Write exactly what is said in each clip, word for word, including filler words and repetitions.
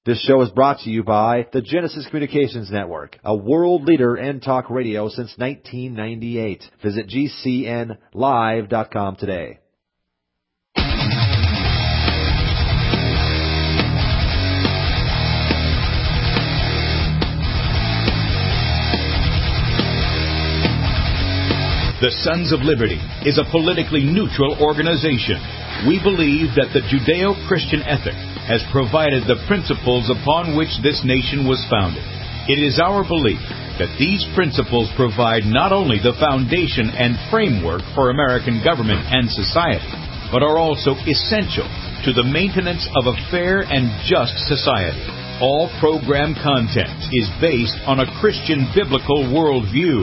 This show is brought to you by the Genesis Communications Network, a world leader in talk radio since nineteen ninety-eight. Visit G C N live dot com today. The Sons of Liberty is a politically neutral organization. We believe that the Judeo-Christian ethic has provided the principles upon which this nation was founded. It is our belief that these principles provide not only the foundation and framework for American government and society, but are also essential to the maintenance of a fair and just society. All program content is based on a Christian biblical worldview.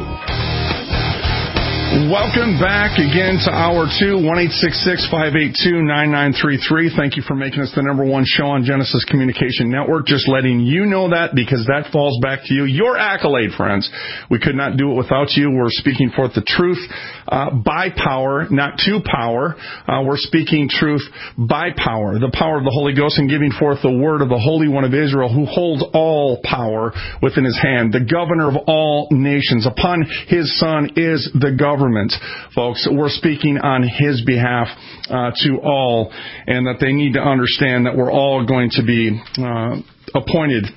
Welcome back again to Hour two, one eight six six, five eight two, nine nine three three. Thank you for making us the number one show on Genesis Communication Network. Just letting you know that, because that falls back to you. Your accolade, friends. We could not do it without you. We're speaking forth the truth uh, by power, not to power. Uh, we're speaking truth by power, the power of the Holy Ghost, and giving forth the word of the Holy One of Israel, who holds all power within his hand, the governor of all nations. Upon his Son is the governor. Government, folks. We're speaking on his behalf uh, to all, and that they need to understand that we're all going to be uh, appointed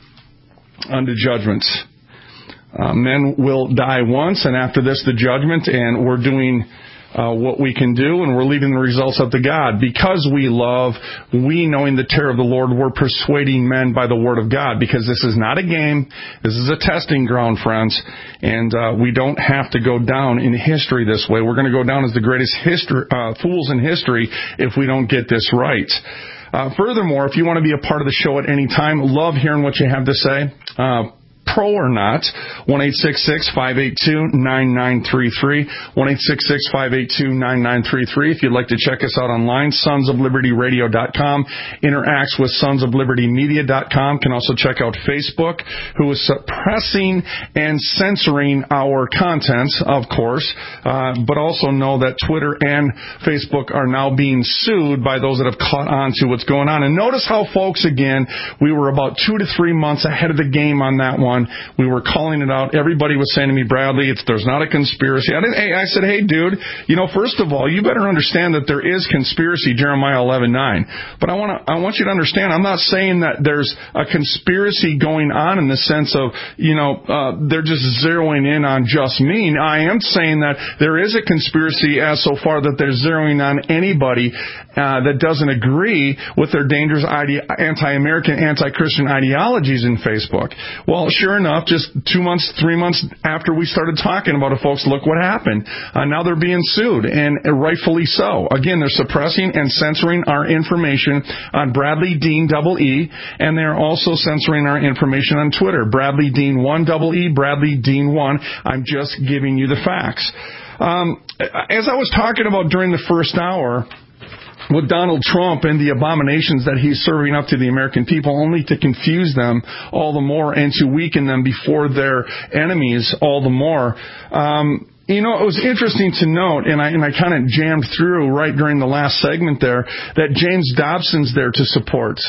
unto judgments. Uh, men will die once, and after this, the judgment, and we're doing Uh, what we can do, and we're leaving the results up to God. Because we love, we knowing the terror of the Lord, we're persuading men by the word of God, because this is not a game. This is a testing ground, friends, and uh, we don't have to go down in history this way. We're going to go down as the greatest history, uh, fools in history if we don't get this right. Uh, furthermore, if you want to be a part of the show at any time, love hearing what you have to say. Uh, Pro or not, one eight six six, five eight two, nine nine three three, one eight six six, five eight two, nine nine three three. If you'd like to check us out online, sons of liberty radio dot com, interacts with sons of liberty media dot com. Can also check out Facebook, who is suppressing and censoring our contents, of course, uh, but also know that Twitter and Facebook are now being sued by those that have caught on to what's going on. And notice how, folks, again, we were about two to three months ahead of the game on that one. We were calling it out. Everybody was saying to me, Bradley, it's, there's not a conspiracy. I, didn't, hey, I said, hey, dude, you know, first of all, you better understand that there is conspiracy, Jeremiah eleven nine. But I want to, I want you to understand, I'm not saying that there's a conspiracy going on in the sense of, you know, uh, they're just zeroing in on just me. I am saying that there is a conspiracy as so far that they're zeroing on anybody uh, that doesn't agree with their dangerous ide- anti-American, anti-Christian ideologies in Facebook. Well, sure enough, just two months, three months after we started talking about it, folks, look what happened. Uh, now they're being sued, and rightfully so. Again, they're suppressing and censoring our information on Bradley Dean double E, and they're also censoring our information on Twitter, Bradley Dean one double E, Bradley Dean one. I'm just giving you the facts. Um, as I was talking about during the first hour, with Donald Trump and the abominations that he's serving up to the American people, only to confuse them all the more and to weaken them before their enemies all the more. Um, you know, it was interesting to note, and I, and I kind of jammed through right during the last segment there, that James Dobson's there to support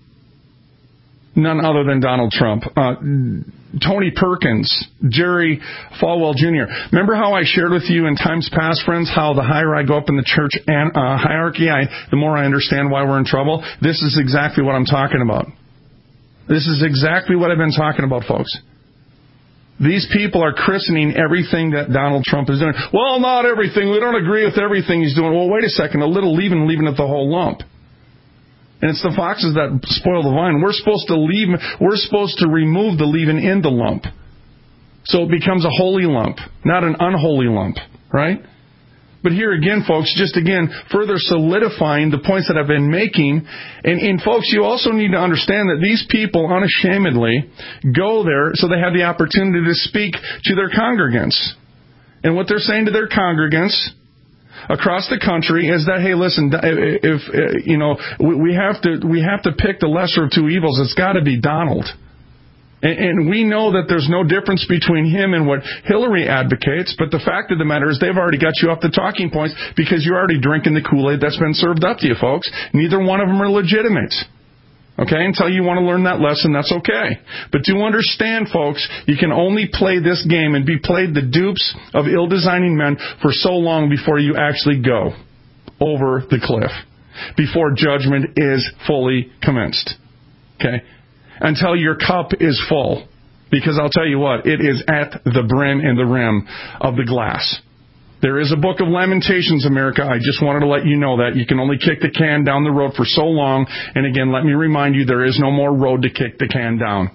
none other than Donald Trump. Uh, Tony Perkins, Jerry Falwell Junior Remember how I shared with you in times past, friends, how the higher I go up in the church and, uh, hierarchy, I, the more I understand why we're in trouble? This is exactly what I'm talking about. This is exactly what I've been talking about, folks. These people are christening everything that Donald Trump is doing. Well, not everything. We don't agree with everything he's doing. Well, wait a second. A little leaven, leaving it the whole lump. And it's the foxes that spoil the vine. We're supposed to leave, we're supposed to remove the leaven in the lump. So it becomes a holy lump, not an unholy lump, right? But here again, folks, just again, further solidifying the points that I've been making. And, and folks, you also need to understand that these people unashamedly go there so they have the opportunity to speak to their congregants. And what they're saying to their congregants across the country is that, hey, listen, if, if you know, we have to we have to pick the lesser of two evils. It's got to be Donald. And, and we know that there's no difference between him and what Hillary advocates, but the fact of the matter is they've already got you off the talking points because you're already drinking the Kool-Aid that's been served up to you, folks. Neither one of them are legitimate. Okay, until you want to learn that lesson, that's okay. But do understand, folks, you can only play this game and be played the dupes of ill-designing men for so long before you actually go over the cliff, before judgment is fully commenced. Okay? Until your cup is full. Because I'll tell you what, it is at the brim and the rim of the glass. There is a book of Lamentations, America. I just wanted to let you know that. You can only kick the can down the road for so long. And again, let me remind you, there is no more road to kick the can down.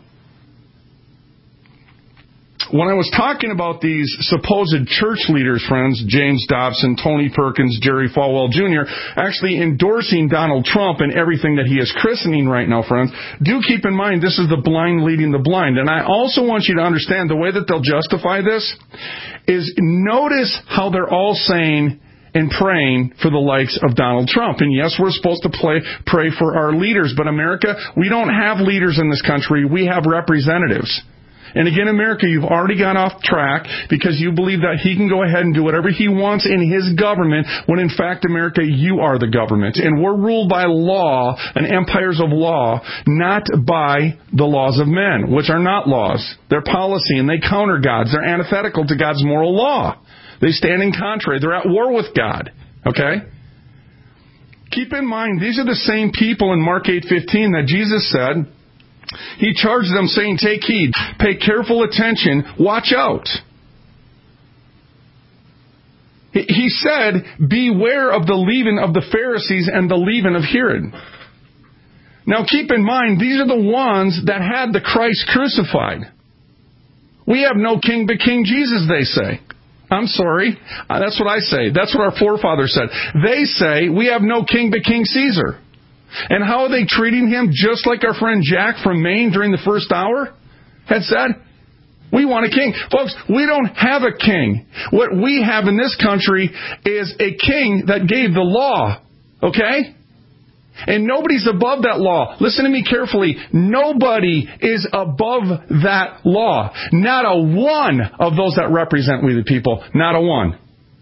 When I was talking about these supposed church leaders, friends, James Dobson, Tony Perkins, Jerry Falwell Junior, actually endorsing Donald Trump and everything that he is christening right now, friends, do keep in mind this is the blind leading the blind. And I also want you to understand the way that they'll justify this is notice how they're all saying and praying for the likes of Donald Trump. And yes, we're supposed to play, pray for our leaders, but America, we don't have leaders in this country. We have representatives. And again, America, you've already gone off track because you believe that he can go ahead and do whatever he wants in his government when, in fact, America, you are the government. And we're ruled by law and empires of law, not by the laws of men, which are not laws. They're policy, and they counter God's. They're antithetical to God's moral law. They stand in contrary. They're at war with God. Okay? Keep in mind, these are the same people in Mark eight fifteen that Jesus said, he charged them saying, take heed, pay careful attention, watch out. He said, beware of the leaven of the Pharisees and the leaven of Herod. Now keep in mind, these are the ones that had the Christ crucified. We have no king but King Jesus, they say. I'm sorry. That's what I say. That's what our forefathers said. They say, we have no king but King Caesar. And how are they treating him? Just like our friend Jack from Maine during the first hour had said, we want a king. Folks, we don't have a king. What we have in this country is a king that gave the law. Okay? And nobody's above that law. Listen to me carefully. Nobody is above that law. Not a one of those that represent we the people. Not a one.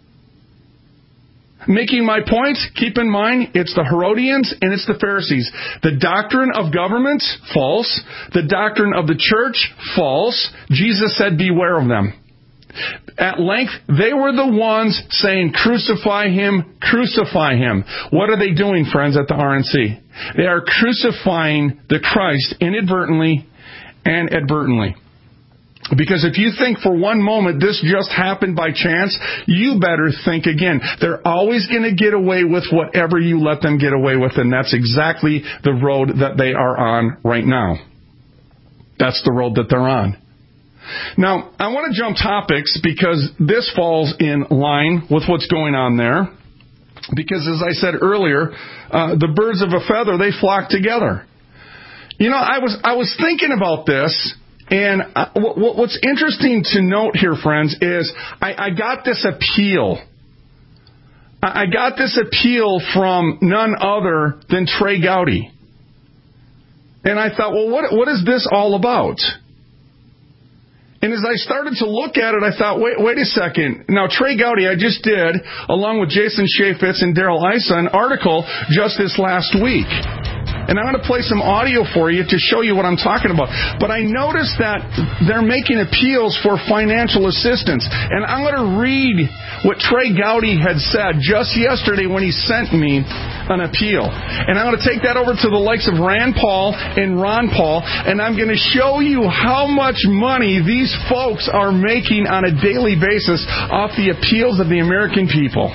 Making my point, keep in mind, it's the Herodians and it's the Pharisees. The doctrine of government, false. The doctrine of the church, false. Jesus said, beware of them. At length, they were the ones saying, crucify him, crucify him. What are they doing, friends, at the R N C? They are crucifying the Christ inadvertently and advertently. Because if you think for one moment this just happened by chance, you better think again. They're always going to get away with whatever you let them get away with, and that's exactly the road that they are on right now. That's the road that they're on. Now, I want to jump topics because this falls in line with what's going on there. Because as I said earlier, uh, the birds of a feather, they flock together. You know, I was I was thinking about this. And what's interesting to note here, friends, is I, I got this appeal. I got this appeal from none other than Trey Gowdy. And I thought, well, what what is this all about? And as I started to look at it, I thought, wait wait a second. Now, Trey Gowdy, I just did, along with Jason Chaffetz and Daryl Issa, an article just this last week. And I'm going to play some audio for you to show you what I'm talking about. But I noticed that they're making appeals for financial assistance. And I'm going to read what Trey Gowdy had said just yesterday when he sent me an appeal. And I'm going to take that over to the likes of Rand Paul and Ron Paul. And I'm going to show you how much money these folks are making on a daily basis off the appeals of the American people.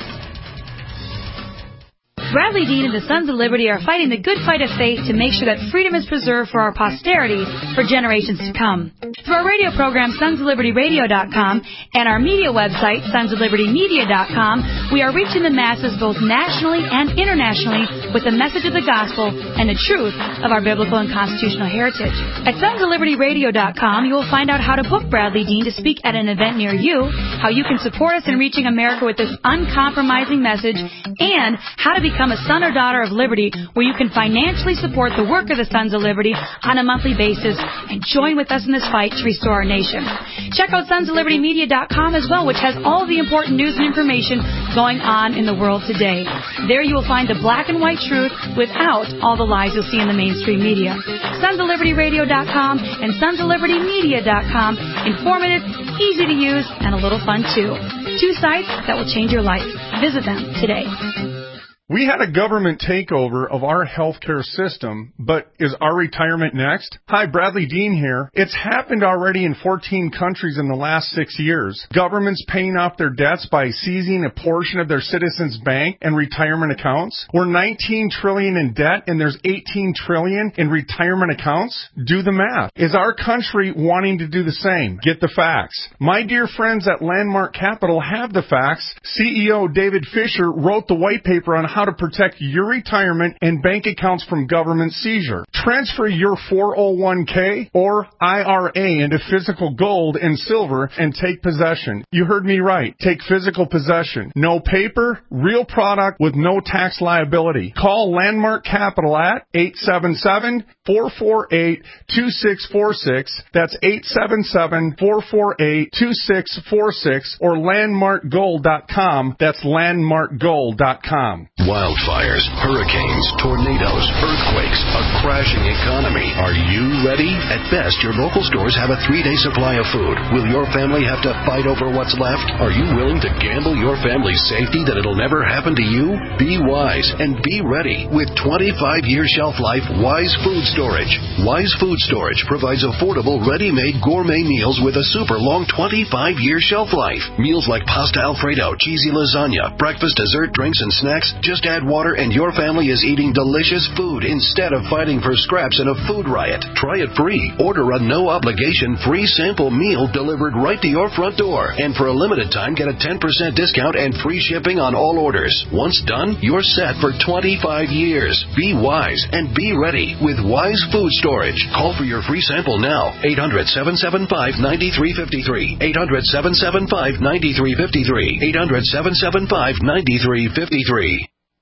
Bradley Dean and the Sons of Liberty are fighting the good fight of faith to make sure that freedom is preserved for our posterity for generations to come. Through our radio program, sons of liberty radio dot com, and our media website, sons of liberty media dot com, we are reaching the masses both nationally and internationally with the message of the gospel and the truth of our biblical and constitutional heritage. At sons of liberty radio dot com, you will find out how to book Bradley Dean to speak at an event near you, how you can support us in reaching America with this uncompromising message, and how to become become a son or daughter of Liberty, where you can financially support the work of the Sons of Liberty on a monthly basis and join with us in this fight to restore our nation. Check out sons of liberty media dot com as well, which has all of the important news and information going on in the world today. There you will find the black and white truth without all the lies you'll see in the mainstream media. sons of liberty radio dot com and sons of liberty media dot com. Informative, easy to use, and a little fun too. Two sites that will change your life. Visit them today. We had a government takeover of our healthcare system, but is our retirement next? Hi, Bradley Dean here. It's happened already in fourteen countries in the last six years. Governments paying off their debts by seizing a portion of their citizens' bank and retirement accounts. We're nineteen trillion dollars in debt and there's eighteen trillion dollars in retirement accounts. Do the math. Is our country wanting to do the same? Get the facts. My dear friends at Landmark Capital have the facts. C E O David Fisher wrote the white paper on how to protect your retirement and bank accounts from government seizure. Transfer your four oh one k or I R A into physical gold and silver and take possession. You heard me right. Take physical possession. No paper, real product with no tax liability. Call Landmark Capital at eight seven seven, four four eight, two six four six. That's eight seven seven, four four eight, two six four six or landmark gold dot com. That's landmark gold dot com. Wildfires, hurricanes, tornadoes, earthquakes, a crashing economy. Are you ready? At best, your local stores have a three-day supply of food. Will your family have to fight over what's left? Are you willing to gamble your family's safety that it'll never happen to you? Be wise and be ready with twenty-five year shelf life Wise Food Storage. Wise Food Storage provides affordable, ready-made gourmet meals with a super long twenty-five year shelf life. Meals like pasta Alfredo, cheesy lasagna, breakfast, dessert, drinks, and snacks. Just add water and your family is eating delicious food instead of fighting for scraps in a food riot. Try it free. Order a no-obligation free sample meal delivered right to your front door. And for a limited time, get a ten percent discount and free shipping on all orders. Once done, you're set for twenty-five years. Be wise and be ready with Wise Food Storage. Call for your free sample now. eight hundred, seven seven five, nine three five three. eight hundred, seven seven five, nine three five three. eight hundred, seven seven five, nine three five three.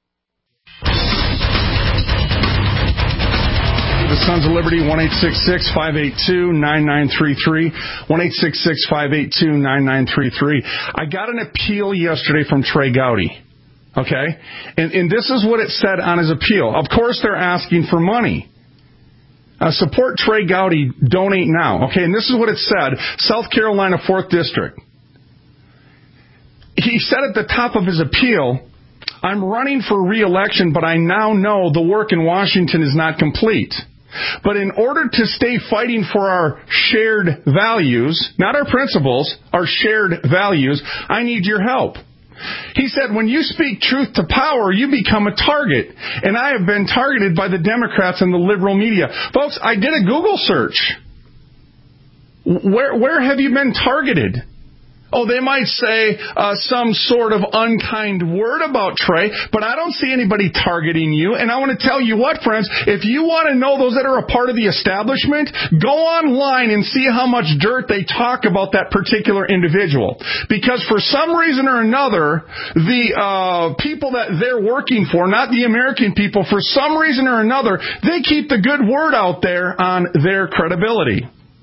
The Sons of Liberty, one eight six six, five eight two, nine nine three three, one eight six six, five eight two, nine nine three three. I got an appeal yesterday from Trey Gowdy, okay? And, and this is what it said on his appeal. Of course, they're asking for money. Uh, support Trey Gowdy, donate now, okay? And this is what it said, South Carolina, fourth District. He said at the top of his appeal, I'm running for re-election, but I now know the work in Washington is not complete. But in order to stay fighting for our shared values, not our principles, our shared values, I need your help. He said, when you speak truth to power, you become a target. And I have been targeted by the Democrats and the liberal media. Folks, I did a Google search. Where, where have you been targeted? Oh, they might say uh, some sort of unkind word about Trey, but I don't see anybody targeting you. And I want to tell you what, friends, if you want to know those that are a part of the establishment, go online and see how much dirt they talk about that particular individual. Because for some reason or another, the uh, people that they're working for, not the American people, for some reason or another, they keep the good word out there on their credibility.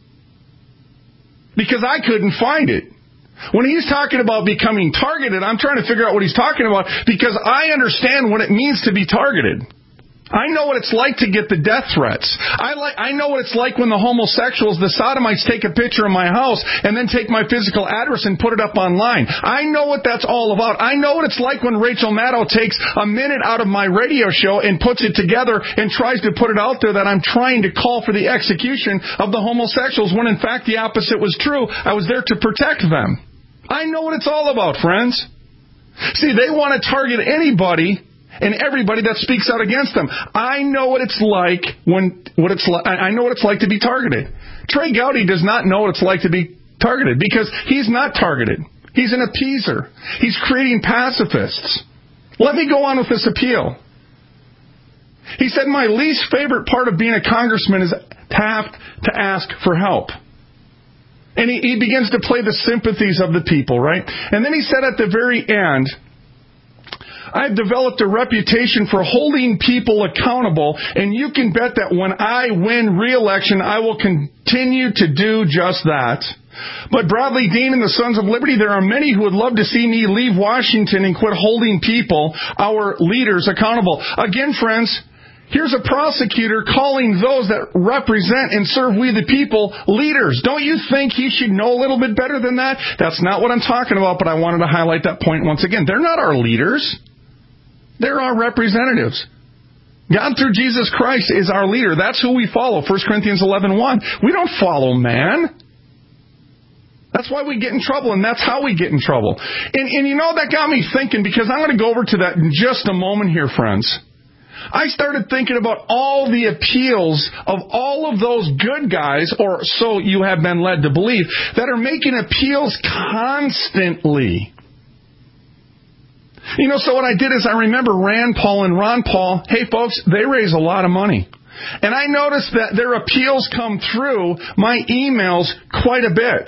Because I couldn't find it. When he's talking about becoming targeted, I'm trying to figure out what he's talking about because I understand what it means to be targeted. I know what it's like to get the death threats. I like, I know what it's like when the homosexuals, the sodomites, take a picture of my house and then take my physical address and put it up online. I know what that's all about. I know what it's like when Rachel Maddow takes a minute out of my radio show and puts it together and tries to put it out there that I'm trying to call for the execution of the homosexuals when in fact the opposite was true. I was there to protect them. I know what it's all about, friends. See, they want to target anybody and everybody that speaks out against them. I know what it's like when what it's like. I know what it's like to be targeted. Trey Gowdy does not know what it's like to be targeted because he's not targeted. He's an appeaser. He's creating pacifists. Let me go on with this appeal. He said, my least favorite part of being a congressman is to have to ask for help. And he, he begins to play the sympathies of the people, right? And then he said at the very end, I've developed a reputation for holding people accountable, and you can bet that when I win re-election, I will continue to do just that. But Bradley Dean and the Sons of Liberty, there are many who would love to see me leave Washington and quit holding people, our leaders, accountable. Again, friends, here's a prosecutor calling those that represent and serve we the people leaders. Don't you think he should know a little bit better than that? That's not what I'm talking about, but I wanted to highlight that point once again. They're not our leaders. They're our representatives. God through Jesus Christ is our leader. That's who we follow. First Corinthians eleven one. We don't follow man. That's why we get in trouble, and that's how we get in trouble. And, and you know, that got me thinking, because I'm going to go over to that in just a moment here, friends. I started thinking about all the appeals of all of those good guys, or so you have been led to believe, that are making appeals constantly. You know, so what I did is I remember Rand Paul and Ron Paul. Hey, folks, they raise a lot of money. And I noticed that their appeals come through my emails quite a bit.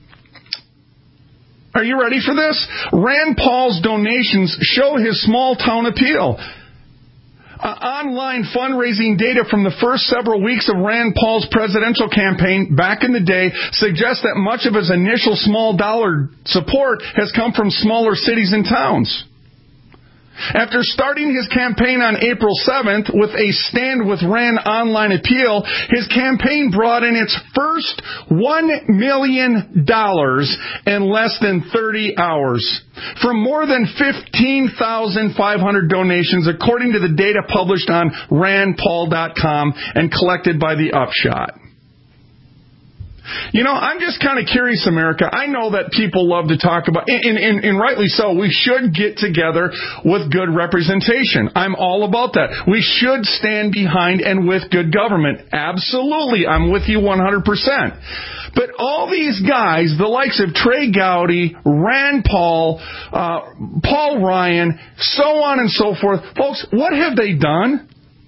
Are you ready for this? Rand Paul's donations show his small-town appeal. Uh, online fundraising data from the first several weeks of Rand Paul's presidential campaign back in the day suggests that much of his initial small-dollar support has come from smaller cities and towns. After starting his campaign on April seventh with a Stand with Rand online appeal, his campaign brought in its first one million dollars in less than thirty hours from more than fifteen thousand five hundred donations, according to the data published on rand paul dot com and collected by The Upshot. You know, I'm just kind of curious, America. I know that people love to talk about, and, and, and rightly so, we should get together with good representation. I'm all about that. We should stand behind and with good government. Absolutely. I'm with you one hundred percent. But all these guys, the likes of Trey Gowdy, Rand Paul, uh, Paul Ryan, so on and so forth, folks, what have they done?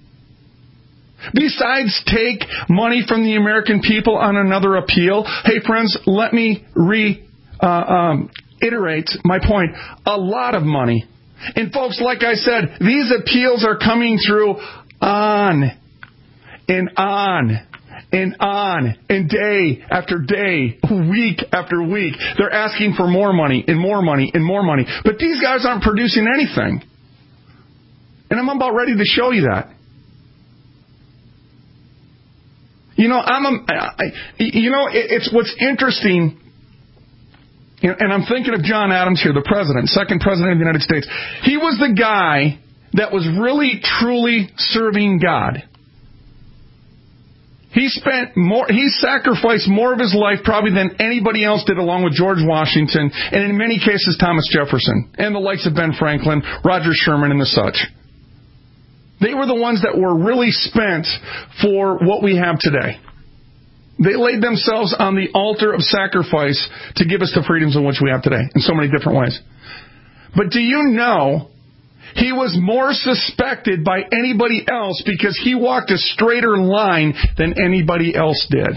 Besides take money from the American people on another appeal. Hey, friends, let me reiterate uh, um, my point. A lot of money. And folks, like I said, these appeals are coming through on and on and on and day after day, week after week. They're asking for more money and more money and more money. But these guys aren't producing anything. And I'm about ready to show you that. You know, I'm a, I, you know, it's what's interesting, and I'm thinking of John Adams here, the president, second president of the United States. He was the guy that was really, truly serving God. He spent more, he sacrificed more of his life probably than anybody else did, along with George Washington, and in many cases Thomas Jefferson, and the likes of Ben Franklin, Roger Sherman, and the such. They were the ones that were really spent for what we have today. They laid themselves on the altar of sacrifice to give us the freedoms in which we have today in so many different ways. But do you know he was more suspected by anybody else because he walked a straighter line than anybody else did?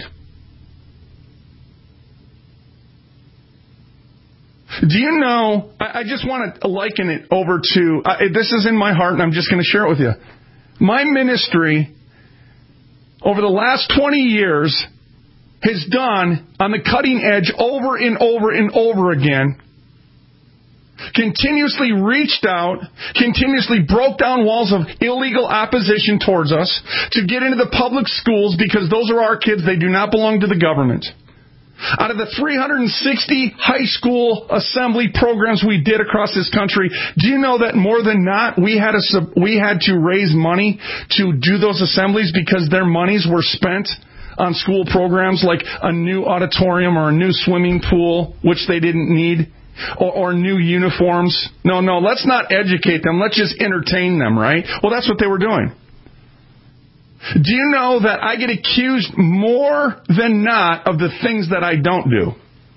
Do you know, I just want to liken it over to, uh, this is in my heart and I'm just going to share it with you. My ministry over the last twenty years has done on the cutting edge over and over and over again, continuously reached out, continuously broke down walls of illegal opposition towards us to get into the public schools because those are our kids. They do not belong to the government. Out of the three hundred sixty high school assembly programs we did across this country, do you know that more than not we had a, we had to raise money to do those assemblies because their monies were spent on school programs like a new auditorium or a new swimming pool, which they didn't need, or, or new uniforms? No, no, let's not educate them. Let's just entertain them, right? Well, that's what they were doing. Do you know that I get accused more than not of the things that I don't do?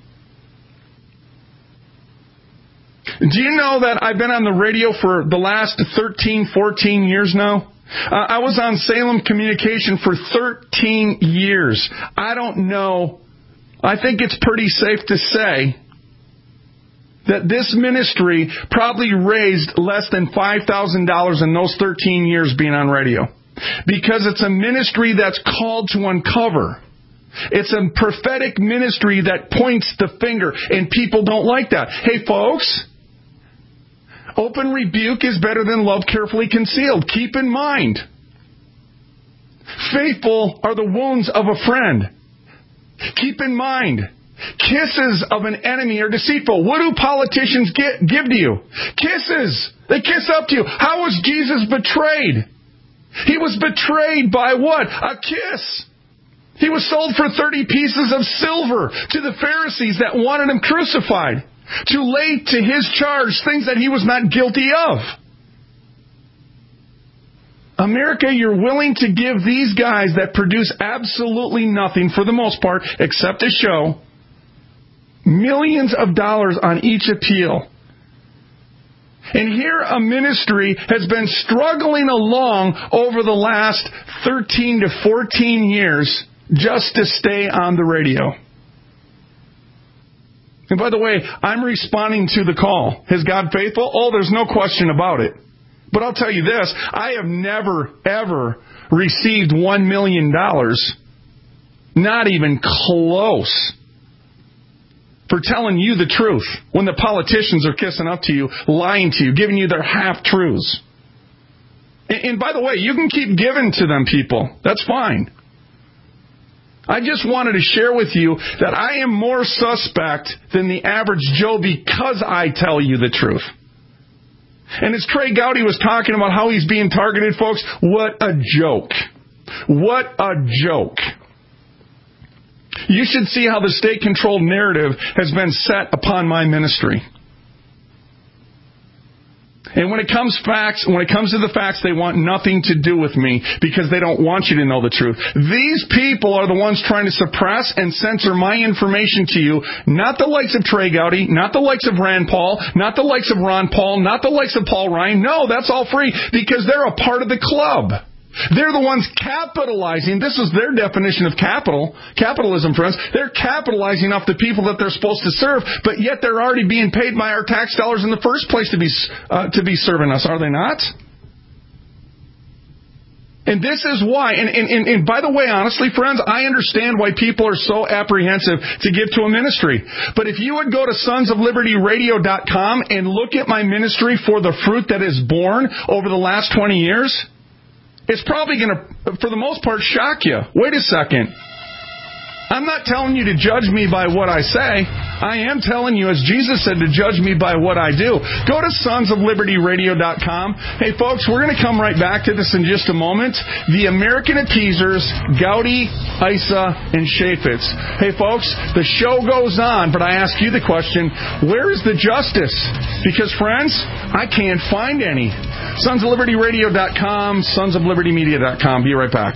Do you know that I've been on the radio for the last thirteen, fourteen years now? Uh, I was on Salem Communication for thirteen years. I don't know. I think it's pretty safe to say that this ministry probably raised less than five thousand dollars in those thirteen years being on radio. Because it's a ministry that's called to uncover. It's a prophetic ministry that points the finger, and people don't like that. Hey, folks, open rebuke is better than love carefully concealed. Keep in mind, faithful are the wounds of a friend. Keep in mind, kisses of an enemy are deceitful. What do politicians get, give to you? Kisses. They kiss up to you. How was Jesus betrayed? He was betrayed by what? A kiss. He was sold for thirty pieces of silver to the Pharisees that wanted him crucified, to lay to his charge things that he was not guilty of. America, you're willing to give these guys that produce absolutely nothing, for the most part, except a show, millions of dollars on each appeal. And here a ministry has been struggling along over the last thirteen to fourteen years just to stay on the radio. And by the way, I'm responding to the call. Is God faithful? Oh, there's no question about it. But I'll tell you this, I have never, ever received one million dollars, not even close, for telling you the truth when the politicians are kissing up to you, lying to you, giving you their half-truths. And, and by the way, you can keep giving to them people. That's fine. I just wanted to share with you that I am more suspect than the average Joe because I tell you the truth. And as Trey Gowdy was talking about how he's being targeted, folks, what a joke. What a joke. You should see how the state-controlled narrative has been set upon my ministry. And when it comes facts, when it comes to the facts, they want nothing to do with me because they don't want you to know the truth. These people are the ones trying to suppress and censor my information to you, not the likes of Trey Gowdy, not the likes of Rand Paul, not the likes of Ron Paul, not the likes of Paul Ryan. No, that's all free because they're a part of the club. They're the ones capitalizing. This is their definition of capital, capitalism, friends. They're capitalizing off the people that they're supposed to serve, but yet they're already being paid by our tax dollars in the first place to be uh, to be serving us, are they not? And this is why, and, and, and, and by the way, honestly, friends, I understand why people are so apprehensive to give to a ministry. But if you would go to sons of liberty radio dot com and look at my ministry for the fruit that is born over the last twenty years, it's probably going to, for the most part, shock you. Wait a second. I'm not telling you to judge me by what I say. I am telling you, as Jesus said, to judge me by what I do. Go to sons of liberty radio dot com. Hey, folks, we're going to come right back to this in just a moment. The American Appeasers, Gowdy, Issa, and Chaffetz. Hey, folks, the show goes on, but I ask you the question, where is the justice? Because, friends, I can't find any. sons of liberty radio dot com, sons of liberty media dot com. Be right back.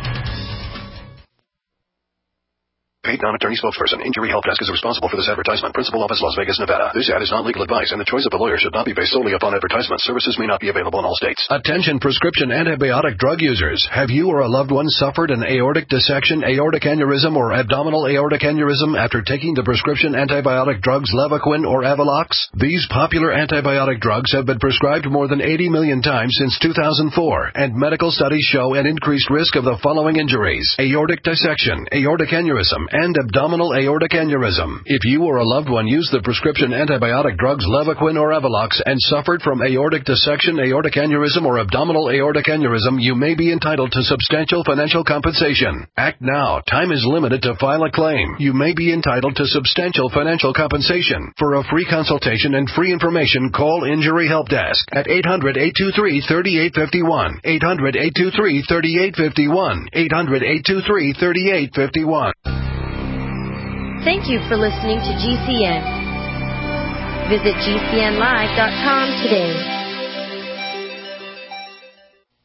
Paid non-attorney spokesperson. Injury Help Desk is responsible for this advertisement. Principal office, Las Vegas, Nevada. This ad is not legal advice, and the choice of a lawyer should not be based solely upon advertisement. Services may not be available in all states. Attention prescription antibiotic drug users. Have you or a loved one suffered an aortic dissection, aortic aneurysm, or abdominal aortic aneurysm after taking the prescription antibiotic drugs Levaquin or Avelox? These popular antibiotic drugs have been prescribed more than eighty million times since two thousand four, and medical studies show an increased risk of the following injuries: aortic dissection, aortic aneurysm, and abdominal aortic aneurysm. If you or a loved one used the prescription antibiotic drugs Levaquin or Avelox and suffered from aortic dissection, aortic aneurysm, or abdominal aortic aneurysm, you may be entitled to substantial financial compensation. Act now. Time is limited to file a claim. You may be entitled to substantial financial compensation. For a free consultation and free information, call Injury Help Desk at eight hundred, eight two three, three eight five one, eight hundred, eight two three, three eight five one, eight hundred, eight two three, three eight five one. Thank you for listening to G C N. Visit G C N live dot com today.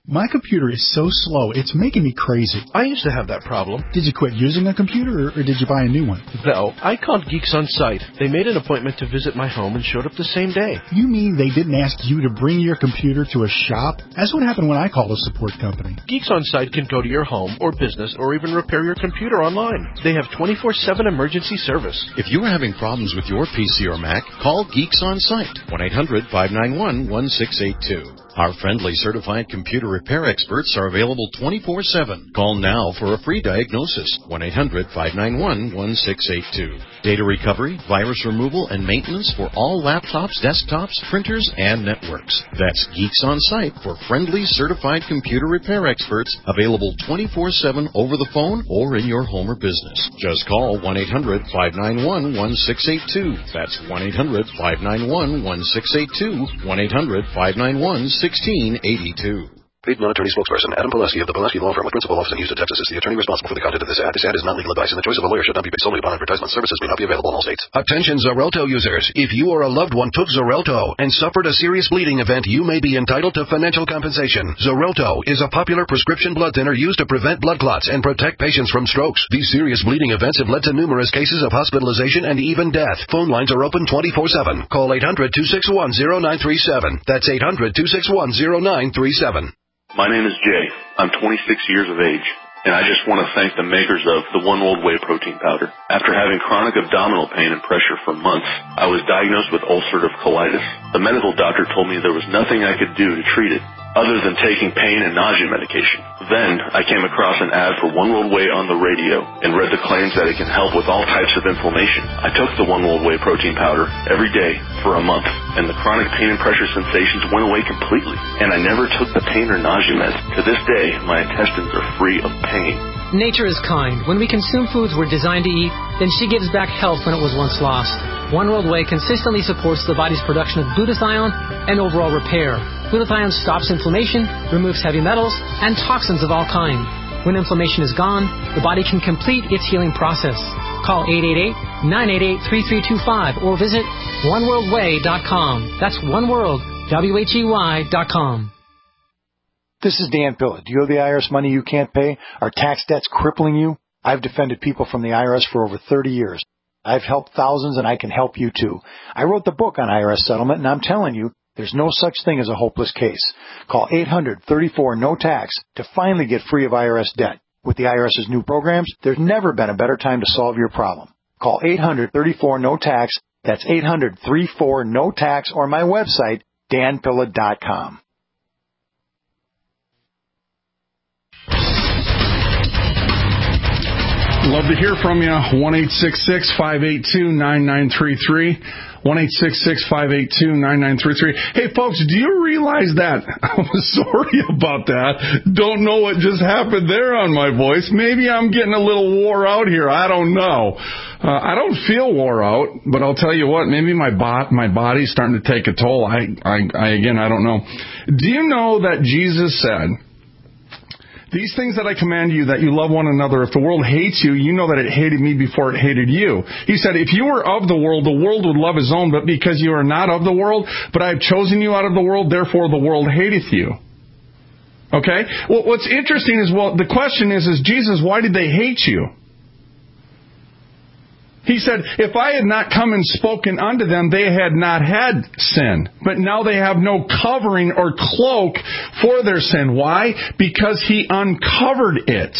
My computer is so slow, it's making me crazy. I used to have that problem. Did you quit using a computer, or, or did you buy a new one? No, I called Geeks On Site. They made an appointment to visit my home and showed up the same day. You mean they didn't ask you to bring your computer to a shop? That's what happened when I called a support company. Geeks On Site can go to your home or business or even repair your computer online. They have twenty-four seven emergency service. If you are having problems with your P C or Mac, call Geeks On Site, one eight hundred five nine one one six eight two. Our friendly certified computer repair experts are available twenty-four seven. Call now for a free diagnosis, one eight hundred five nine one one six eight two. Data recovery, virus removal, and maintenance for all laptops, desktops, printers, and networks. That's Geeks On Site for friendly certified computer repair experts, available twenty-four seven over the phone or in your home or business. Just call one eight hundred five nine one one six eight two. That's one eight hundred five nine one one six eight two, one eight hundred five nine one sixteen eighty-two. Paid non-attorney spokesperson Adam Pileski of the Pileski Law Firm with principal office in Houston, Texas is the attorney responsible for the content of this ad. This ad is not legal advice, and the choice of a lawyer should not be based solely upon advertisement. Services may not be available in all states. Attention Xarelto users. If you or a loved one took Xarelto and suffered a serious bleeding event, you may be entitled to financial compensation. Xarelto is a popular prescription blood thinner used to prevent blood clots and protect patients from strokes. These serious bleeding events have led to numerous cases of hospitalization and even death. Phone lines are open twenty-four seven. Call eight hundred two six one zero nine three seven. That's eight hundred two six one zero nine three seven. My name is Jay. I'm twenty-six years of age, and I just want to thank the makers of the One World Whey protein powder. After having chronic abdominal pain and pressure for months, I was diagnosed with ulcerative colitis. The medical doctor told me there was nothing I could do to treat it other than taking pain and nausea medication. Then I came across an ad for One World Whey on the radio and read the claims that it can help with all types of inflammation. I took the One World Whey protein powder every day for a month, and the chronic pain and pressure sensations went away completely. And I never took the pain or nausea meds. To this day, my intestines are free of pain. Nature is kind. When we consume foods we're designed to eat, then she gives back health when it was once lost. One World Whey consistently supports the body's production of glutathione and overall repair. Glutathione stops inflammation, removes heavy metals, and toxins of all kinds. When inflammation is gone, the body can complete its healing process. Call eight eight eight, nine eight eight, three three two five or visit one world way dot com. That's One World, W H E Y dot com. This is Dan Pilla. Do you owe the I R S money you can't pay? Are tax debts crippling you? I've defended people from the I R S for over thirty years. I've helped thousands, and I can help you too. I wrote the book on I R S settlement, and I'm telling you, there's no such thing as a hopeless case. Call eight hundred thirty-four no tax to finally get free of I R S debt. With the I R S's new programs, there's never been a better time to solve your problem. Call eight hundred thirty-four no tax. That's eight hundred thirty-four no tax, or my website, dan pilla dot com. Love to hear from you. one eight six six, five eight two, nine nine three three. one eight six six, five eight two, nine nine three three. Hey, folks, do you realize that? I'm sorry about that. Don't know what just happened there on my voice. Maybe I'm getting a little wore out here. I don't know. Uh, I don't feel wore out, but I'll tell you what, maybe my bot, my body's starting to take a toll. I, I, I, again, I don't know. Do you know that Jesus said, these things that I command you, that you love one another. If the world hates you, you know that it hated me before it hated you. He said, if you were of the world, the world would love his own, but because you are not of the world, but I have chosen you out of the world, therefore the world hateth you. Okay? Well, what's interesting is, well, the question is, is Jesus, why did they hate you? He said, if I had not come and spoken unto them, they had not had sin. But now they have no covering or cloak for their sin. Why? Because he uncovered it.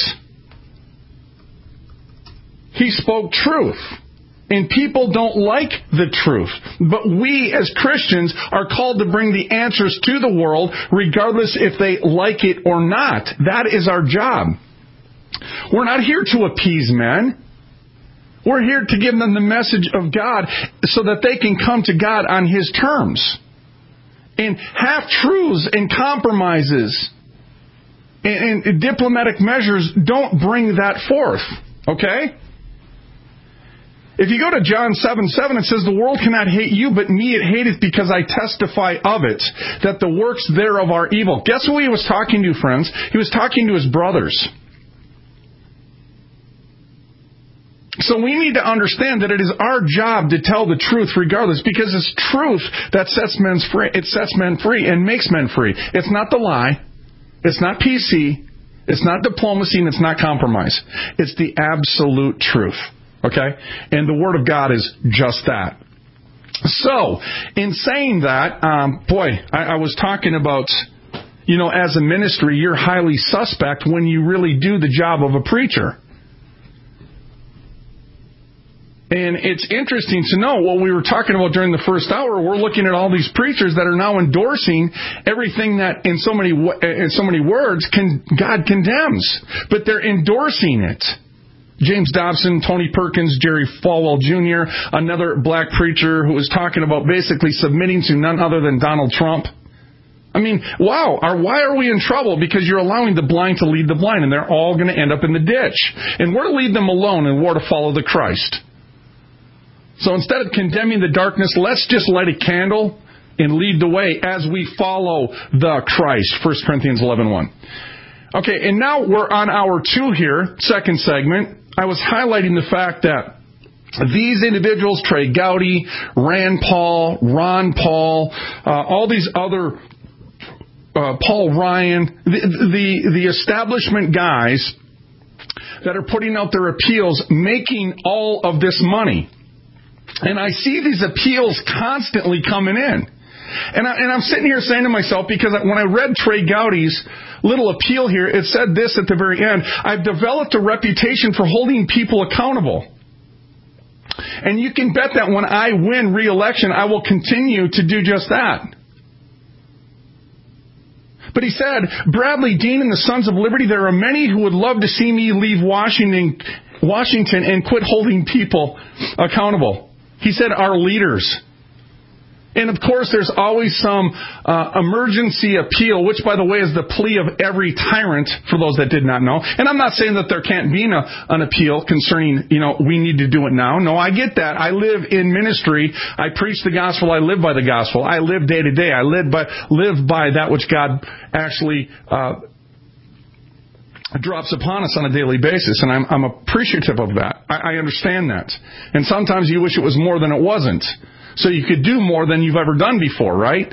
He spoke truth. And people don't like the truth. But we as Christians are called to bring the answers to the world, regardless if they like it or not. That is our job. We're not here to appease men. We're here to give them the message of God so that they can come to God on his terms. And half-truths and compromises and, and diplomatic measures don't bring that forth. Okay? If you go to John seven seven, it says, the world cannot hate you, but me it hateth, because I testify of it, that the works thereof are evil. Guess who he was talking to, friends? He was talking to his brothers. So we need to understand that it is our job to tell the truth regardless, because it's truth that sets men free. It sets men free and makes men free. It's not the lie. It's not P C. It's not diplomacy, and it's not compromise. It's the absolute truth. Okay? And the Word of God is just that. So, in saying that, um, boy, I, I was talking about, you know, as a ministry, you're highly suspect when you really do the job of a preacher. And it's interesting to know what we were talking about during the first hour. We're looking at all these preachers that are now endorsing everything that, in so many in so many words, can, God condemns, but they're endorsing it. James Dobson, Tony Perkins, Jerry Falwell Junior, another black preacher who was talking about basically submitting to none other than Donald Trump. I mean, wow, are, why are we in trouble? Because you're allowing the blind to lead the blind, and they're all going to end up in the ditch. And we're to lead them alone, and we're to follow the Christ. So instead of condemning the darkness, let's just light a candle and lead the way as we follow the Christ. First Corinthians eleven one. Okay, and now we're on hour two here, second segment. I was highlighting the fact that these individuals, Trey Gowdy, Rand Paul, Ron Paul, uh, all these other, uh, Paul Ryan, the, the, the establishment guys that are putting out their appeals, making all of this money. And I see these appeals constantly coming in. And, I, and I'm sitting here saying to myself, because when I read Trey Gowdy's little appeal here, it said this at the very end: I've developed a reputation for holding people accountable. And you can bet that when I win re-election, I will continue to do just that. But he said, Bradley Dean and the Sons of Liberty, there are many who would love to see me leave Washington, Washington and quit holding people accountable. He said, our leaders. And, of course, there's always some uh, emergency appeal, which, by the way, is the plea of every tyrant, for those that did not know. And I'm not saying that there can't be an, an appeal concerning, you know, we need to do it now. No, I get that. I live in ministry. I preach the gospel. I live by the gospel. I live day to day. I live by, live by that which God actually uh, drops upon us on a daily basis. And I'm, I'm appreciative of that. I, I understand that. And sometimes you wish it was more than it wasn't, so you could do more than you've ever done before, right?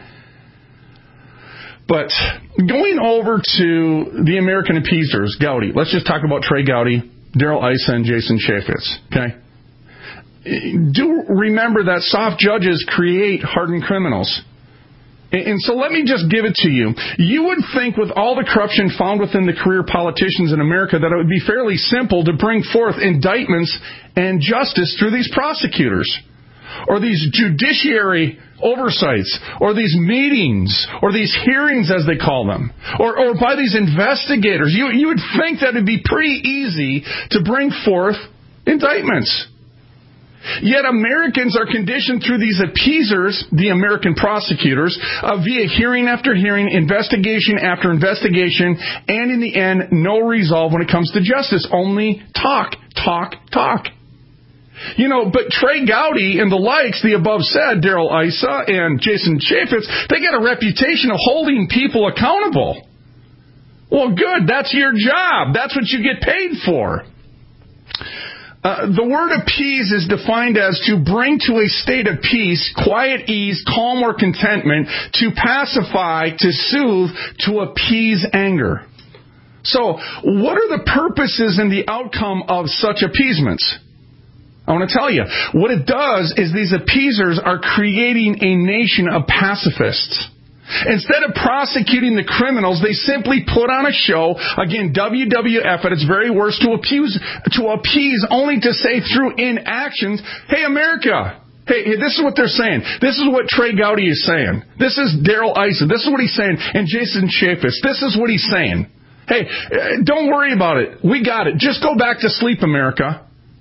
But going over to the American appeasers, Gowdy. Let's just talk about Trey Gowdy, Darrell Issa, and Jason Chaffetz, okay? Do remember that soft judges create hardened criminals. And so let me just give it to you. You would think with all the corruption found within the career politicians in America that it would be fairly simple to bring forth indictments and justice through these prosecutors, or these judiciary oversights, or these meetings, or these hearings as they call them, or, or by these investigators. You, you would think that it would be pretty easy to bring forth indictments. Yet Americans are conditioned through these appeasers, the American prosecutors, uh, via hearing after hearing, investigation after investigation, and in the end, no resolve when it comes to justice. Only talk, talk, talk. You know, but Trey Gowdy and the likes, the above said, Darrell Issa and Jason Chaffetz, they got a reputation of holding people accountable. Well, good. That's your job. That's what you get paid for. Uh, the word appease is defined as to bring to a state of peace, quiet ease, calm, or contentment, to pacify, to soothe, to appease anger. So, what are the purposes and the outcome of such appeasements? I want to tell you, what it does is these appeasers are creating a nation of pacifists. Instead of prosecuting the criminals, they simply put on a show, again, W W F at its very worst, to appease, to appease only to say through inactions, hey, America, hey, this is what they're saying. This is what Trey Gowdy is saying. This is Darrell Issa. This is what he's saying. And Jason Chaffetz, this is what he's saying. Hey, don't worry about it. We got it. Just go back to sleep, America.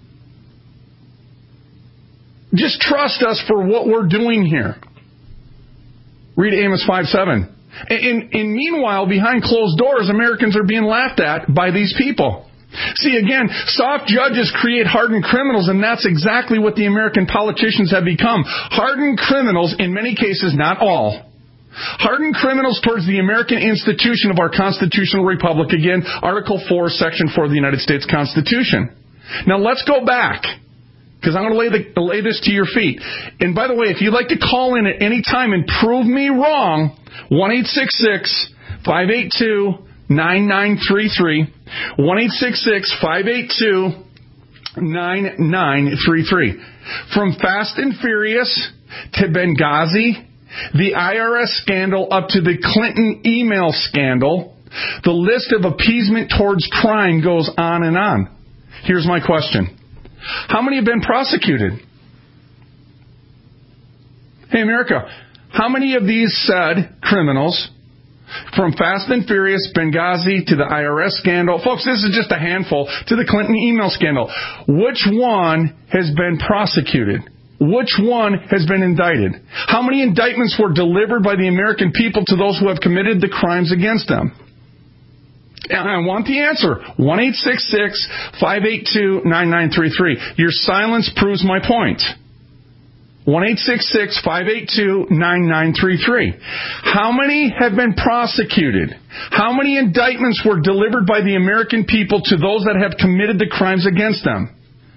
Just trust us for what we're doing here. Read Amos five seven. And, and meanwhile, behind closed doors, Americans are being laughed at by these people. See, again, soft judges create hardened criminals, and that's exactly what the American politicians have become. Hardened criminals, in many cases, not all. Hardened criminals towards the American institution of our constitutional republic. Again, Article four, Section four of the United States Constitution. Now, let's go back, because I'm going to lay, the, lay this to your feet. And by the way, if you'd like to call in at any time and prove me wrong, one eight six six, five eight two, nine nine three three. one eight six six, five eight two, nine nine three three. From Fast and Furious to Benghazi, the I R S scandal up to the Clinton email scandal, the list of appeasement towards crime goes on and on. Here's my question. How many have been prosecuted? Hey, America, how many of these said criminals, from Fast and Furious, Benghazi, to the I R S scandal, folks, this is just a handful, to the Clinton email scandal, which one has been prosecuted? Which one has been indicted? How many indictments were delivered by the American people to those who have committed the crimes against them? And I want the answer. one eight six six, five eight two, nine nine three three. Your silence proves my point. one eight six six, five eight two, nine nine three three. How many have been prosecuted? How many indictments were delivered by the American people to those that have committed the crimes against them?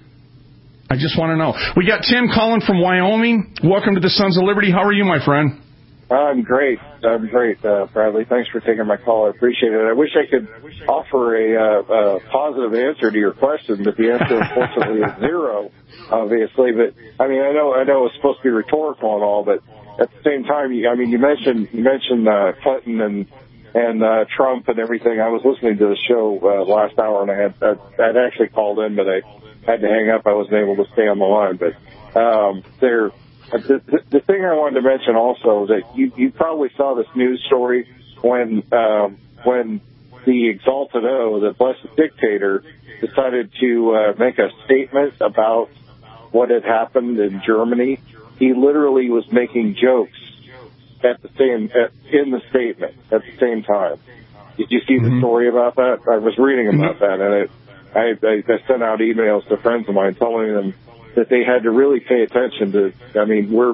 I just want to know. We got Tim calling from Wyoming. Welcome to the Sons of Liberty. How are you, my friend? I'm great. I'm great, uh, Bradley. Thanks for taking my call. I appreciate it. I wish I could offer a, uh, a positive answer to your question, but the answer, unfortunately, is zero, obviously. But, I mean, I know I know it's supposed to be rhetorical and all, but at the same time, you, I mean, you mentioned you mentioned uh, Clinton and and uh, Trump and everything. I was listening to the show uh, last hour, and I had I'd actually called in, but I had to hang up. I wasn't able to stay on the line. But um, they're The, the, the thing I wanted to mention also is that you, you probably saw this news story when um, when the Exalted O, the blessed dictator, decided to uh, make a statement about what had happened in Germany. He literally was making jokes at the same at, in the statement at the same time. Did you see mm-hmm. the story about that? I was reading about mm-hmm. that, and it, I, I, I sent out emails to friends of mine telling them that they had to really pay attention to. I mean, we're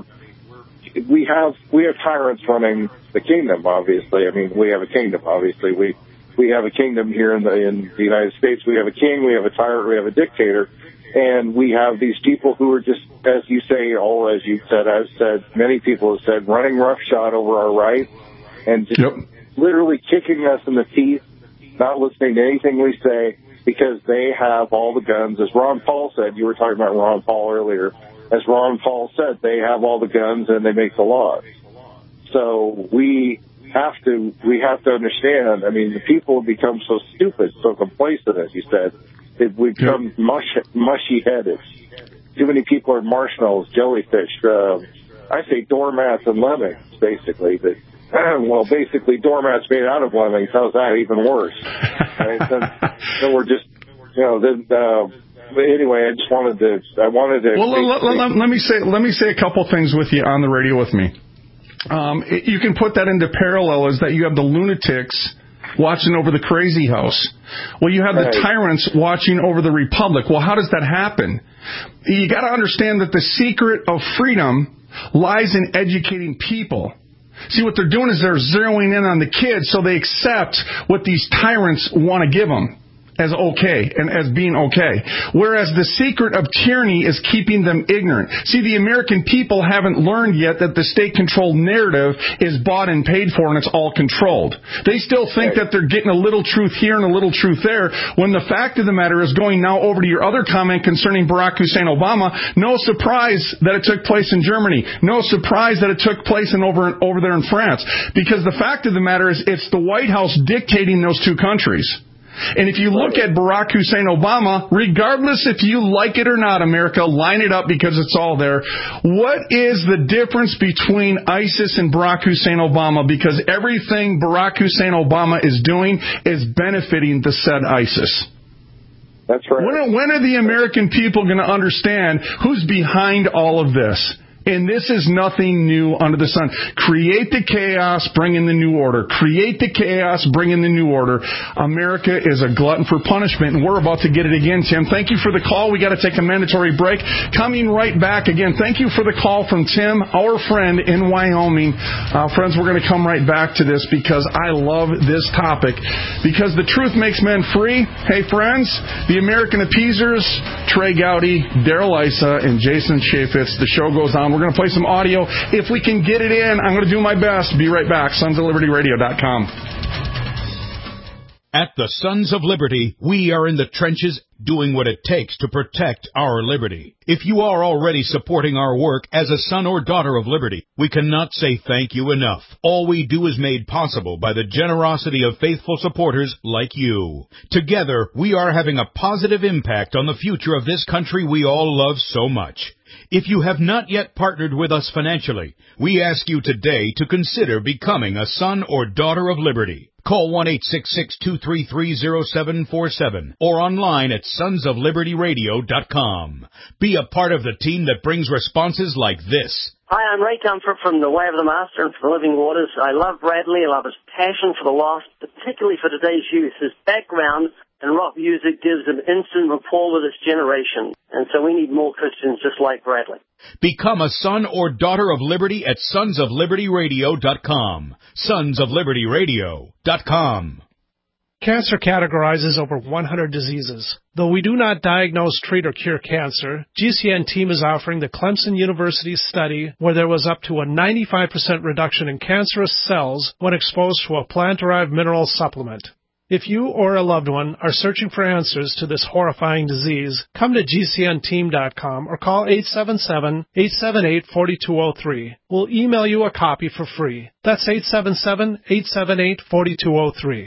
we have we have tyrants running the kingdom. Obviously, I mean, we have a kingdom. Obviously, we we have a kingdom here in the in the United States. We have a king. We have a tyrant. We have a dictator, and we have these people who are just, as you say, all as you said, I've said, many people have said, running roughshod over our rights and just yep. literally kicking us in the teeth, not listening to anything we say, because they have all the guns. As Ron Paul said, you were talking about Ron Paul earlier, as Ron Paul said, they have all the guns and they make the laws. So we have to, we have to understand, I mean, the people have become so stupid, so complacent, as you said, that we become yeah. mush, mushy-headed. Too many people are marshmallows, jellyfish, uh, I say doormats and lemmings, basically, but well, basically, doormats made out of lemmings. How's that? Even worse. Right? Then, then we're just, you know. Then, uh, but anyway, I just wanted to. I wanted to. Well, let, let, let, let me say. Let me say a couple things with you on the radio with me. Um, it, you can put that into parallel as that you have the lunatics watching over the crazy house. Well, you have right. the tyrants watching over the republic. Well, how does that happen? You got to understand that the secret of freedom lies in educating people. See, what they're doing is they're zeroing in on the kids so they accept what these tyrants want to give them as okay and as being okay. Whereas the secret of tyranny is keeping them ignorant. See, the American people haven't learned yet that the state-controlled narrative is bought and paid for and it's all controlled. They still think that they're getting a little truth here and a little truth there, when the fact of the matter is, going now over to your other comment concerning Barack Hussein Obama, no surprise that it took place in Germany. No surprise that it took place in over, over there in France. Because the fact of the matter is, it's the White House dictating those two countries. And if you look at Barack Hussein Obama, regardless if you like it or not, America, line it up because it's all there. What is the difference between ISIS and Barack Hussein Obama? Because everything Barack Hussein Obama is doing is benefiting the said ISIS. That's right. When, when are the American people going to understand who's behind all of this? And this is nothing new under the sun. Create the chaos, bring in the new order. Create the chaos, bring in the new order. America is a glutton for punishment, and we're about to get it again, Tim. Thank you for the call. We got to take a mandatory break. Coming right back again. Thank you for the call from Tim, our friend in Wyoming. Uh, friends, we're going to come right back to this because I love this topic. Because the truth makes men free. Hey, friends, the American Appeasers, Trey Gowdy, Daryl Issa, and Jason Chaffetz. The show goes on. We're going to play some audio. If we can get it in, I'm going to do my best. Be right back. Sons of Liberty Radio dot com. At the Sons of Liberty, we are in the trenches doing what it takes to protect our liberty. If you are already supporting our work as a son or daughter of liberty, we cannot say thank you enough. All we do is made possible by the generosity of faithful supporters like you. Together, we are having a positive impact on the future of this country we all love so much. If you have not yet partnered with us financially, we ask you today to consider becoming a son or daughter of liberty. Call one eight six six, two three three, zero seven four seven or online at sons of liberty radio dot com. Be a part of the team that brings responses like this. Hi, I'm Ray Comfort from The Way of the Master and for the Living Waters. I love Bradley. I love his passion for the lost, particularly for today's youth. His background in rock music gives an instant rapport with his generation. And so we need more Christians just like Bradley. Become a son or daughter of liberty at sons of liberty radio dot com. sons of liberty radio dot com. Cancer categorizes over one hundred diseases. Though we do not diagnose, treat, or cure cancer, G C N team is offering the Clemson University study where there was up to a ninety-five percent reduction in cancerous cells when exposed to a plant-derived mineral supplement. If you or a loved one are searching for answers to this horrifying disease, come to G C N team dot com or call eight seven seven, eight seven eight, four two zero three. We'll email you a copy for free. That's eight seven seven, eight seven eight, four two zero three.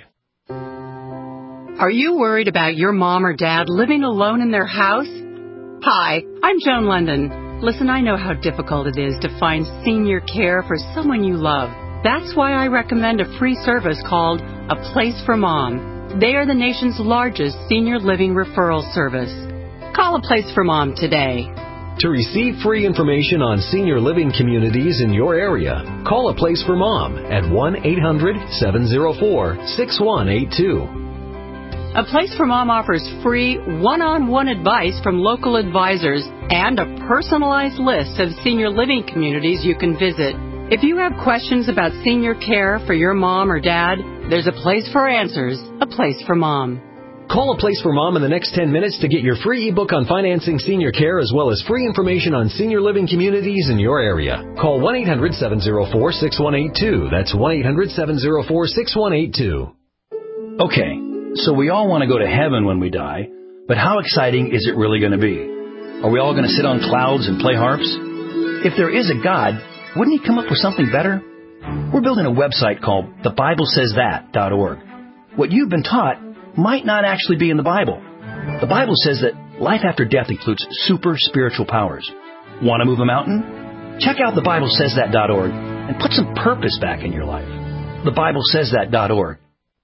Are you worried about your mom or dad living alone in their house? Hi, I'm Joan London. Listen, I know how difficult it is to find senior care for someone you love. That's why I recommend a free service called A Place for Mom. They are the nation's largest senior living referral service. Call A Place for Mom today. To receive free information on senior living communities in your area, call A Place for Mom at one eight hundred, seven oh four, six one eight two. A Place for Mom offers free one-on-one advice from local advisors and a personalized list of senior living communities you can visit. If you have questions about senior care for your mom or dad, there's a place for answers, A Place for Mom. Call A Place for Mom in the next ten minutes to get your free ebook on financing senior care as well as free information on senior living communities in your area. Call one eight hundred, seven oh four, six one eight two. That's one eight hundred, seven oh four, six one eight two. Okay, so we all want to go to heaven when we die, but how exciting is it really going to be? Are we all going to sit on clouds and play harps? If there is a God, wouldn't he come up with something better? We're building a website called the bible says that dot org. What you've been taught might not actually be in the Bible. The Bible says that life after death includes super spiritual powers. Want to move a mountain? Check out the bible says that dot org and put some purpose back in your life. the bible says that dot org.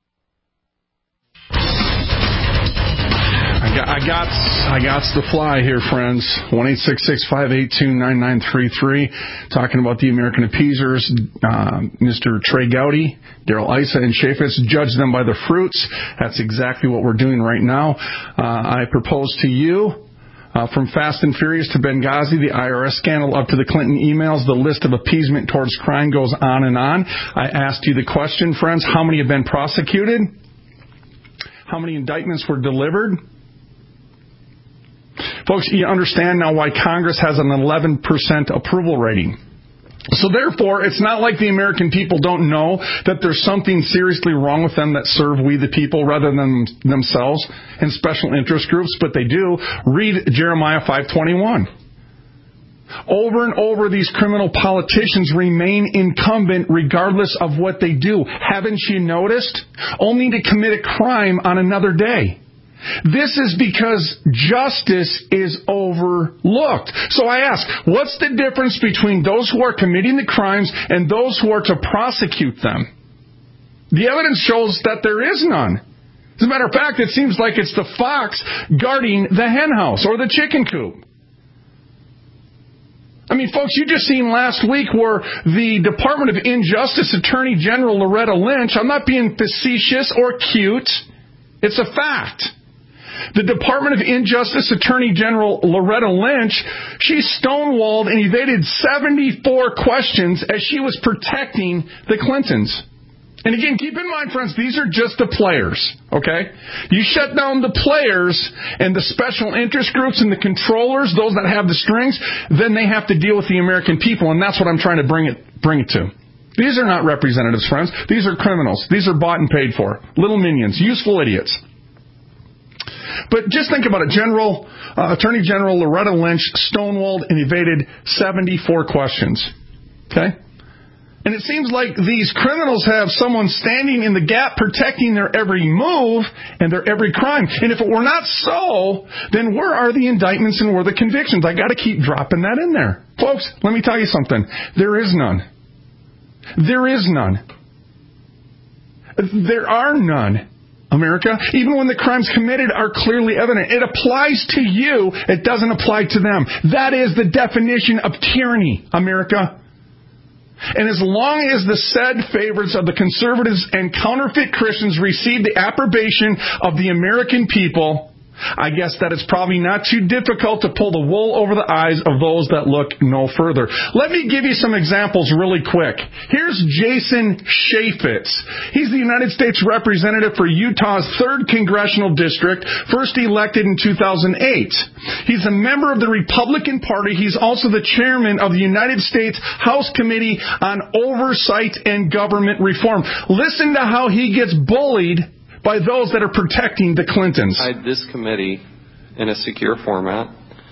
I got, I got, I got the fly here, friends. one eight six six, five eight two, nine nine three three. Talking about the American Appeasers, uh, Mister Trey Gowdy, Daryl Issa, and Chaffetz. Judge them by the fruits. That's exactly what we're doing right now. Uh, I propose to you, uh, from Fast and Furious to Benghazi, the I R S scandal, up to the Clinton emails, the list of appeasement towards crime goes on and on. I asked you the question, friends, how many have been prosecuted? How many indictments were delivered? Folks, you understand now why Congress has an eleven percent approval rating. So therefore, it's not like the American people don't know that there's something seriously wrong with them that serve we the people rather than themselves and special interest groups, but they do. Read Jeremiah five twenty-one. Over and over, these criminal politicians remain incumbent regardless of what they do. Haven't you noticed? Only to commit a crime on another day. This is because justice is overlooked. So I ask, what's the difference between those who are committing the crimes and those who are to prosecute them? The evidence shows that there is none. As a matter of fact, it seems like it's the fox guarding the hen house or the chicken coop. I mean, folks, you just seen last week where the Department of Injustice Attorney General Loretta Lynch, I'm not being facetious or cute, it's a fact. The Department of Injustice Attorney General Loretta Lynch, she stonewalled and evaded seventy-four questions as she was protecting the Clintons. And again, keep in mind, friends, these are just the players, okay? You shut down the players and the special interest groups and the controllers, those that have the strings, then they have to deal with the American people, and that's what I'm trying to bring it bring it to. These are not representatives, friends. These are criminals. These are bought and paid for. Little minions. Useful idiots. But just think about it. General, uh, Attorney General Loretta Lynch stonewalled and evaded seventy-four questions. Okay? And it seems like these criminals have someone standing in the gap protecting their every move and their every crime. And if it were not so, then where are the indictments and where are the convictions? I got to keep dropping that in there. Folks, let me tell you something. There is none. There is none. There are none, America. Even when the crimes committed are clearly evident. It applies to you. It doesn't apply to them. That is the definition of tyranny, America. And as long as the said favorites of the conservatives and counterfeit Christians receive the approbation of the American people, I guess that it's probably not too difficult to pull the wool over the eyes of those that look no further. Let me give you some examples really quick. Here's Jason Chaffetz. He's the United States Representative for Utah's third Congressional District, first elected in two thousand eight. He's a member of the Republican Party. He's also the chairman of the United States House Committee on Oversight and Government Reform. Listen to how he gets bullied by those that are protecting the Clintons. Hide this committee in a secure format,